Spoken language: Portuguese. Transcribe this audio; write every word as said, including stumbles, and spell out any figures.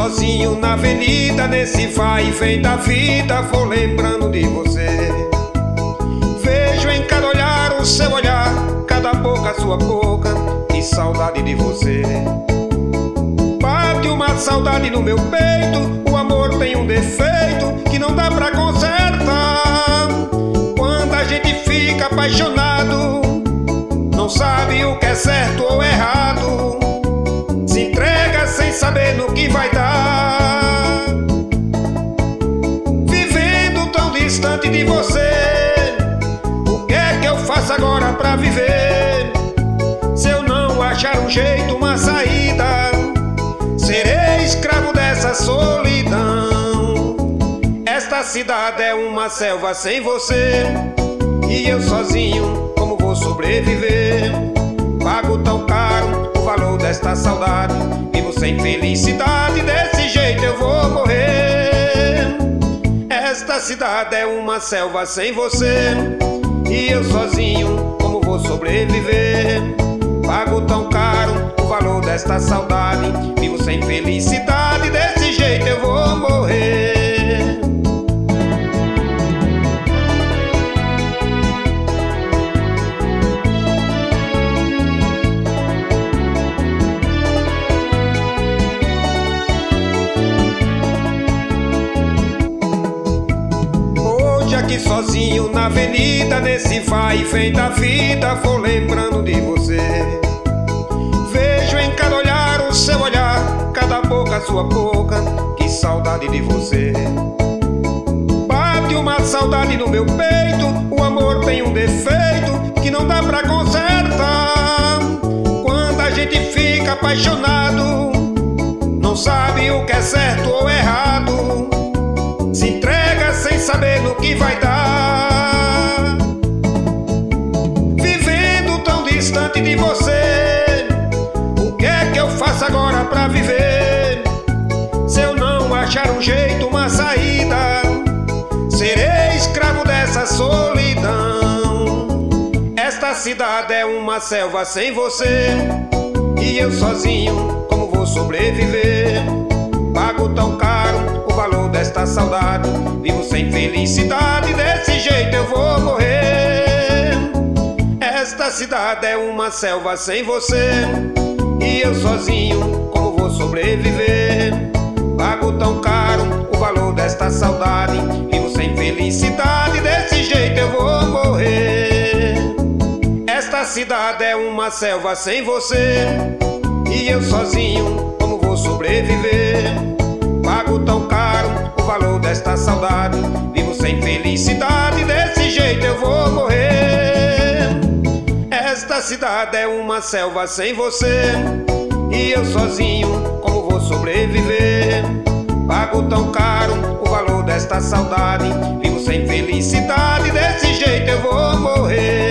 sozinho na avenida, nesse vai e vem da vida, vou lembrando de você. Vejo em cada olhar o seu olhar, cada boca a sua boca, que saudade de você. Bate uma saudade no meu peito, o amor tem um defeito que não dá pra consertar. Quando a gente fica apaixonado, não sabe o que é certo ou errado, se entrega sem saber no que vai dar. Vivendo tão distante de você, o que é que eu faço agora pra viver? Se eu não achar um jeito, uma saída, serei escravo dessa solidão. Esta cidade é uma selva sem você, e eu sozinho, como vou sobreviver? Pago tão caro o valor desta saudade, vivo sem felicidade, desse jeito eu vou morrer. Esta cidade é uma selva sem você, e eu sozinho, como vou sobreviver? Pago tão caro o valor desta saudade, vivo sem felicidade, desse jeito eu vou morrer. Aqui sozinho na avenida, nesse vai e vem da vida, vou lembrando de você. Vejo em cada olhar o seu olhar, cada boca a sua boca, que saudade de você. Bate uma saudade no meu peito, o amor tem um defeito que não dá pra consertar. Quando a gente fica apaixonado, não sabe o que é certo ou errado, se entrega sem saber no que vai dar. Vivendo tão distante de você, o que é que eu faço agora pra viver? Se eu não achar um jeito, uma saída, serei escravo dessa solidão. Esta cidade é uma selva sem você, e eu sozinho, como vou sobreviver? Pago tão caro o valor desta saudade, vivo sem felicidade, desse jeito eu vou morrer. Esta cidade é uma selva sem você, e eu sozinho, como vou sobreviver? Pago tão caro o valor desta saudade, vivo sem felicidade, desse jeito eu vou morrer. Esta cidade é uma selva sem você, e eu sozinho, como vou sobreviver? Pago tão caro o valor desta saudade, vivo sem felicidade, desse jeito eu vou morrer. Esta cidade é uma selva sem você, e eu sozinho, como vou sobreviver? Pago tão caro o valor desta saudade, vivo sem felicidade, desse jeito eu vou morrer.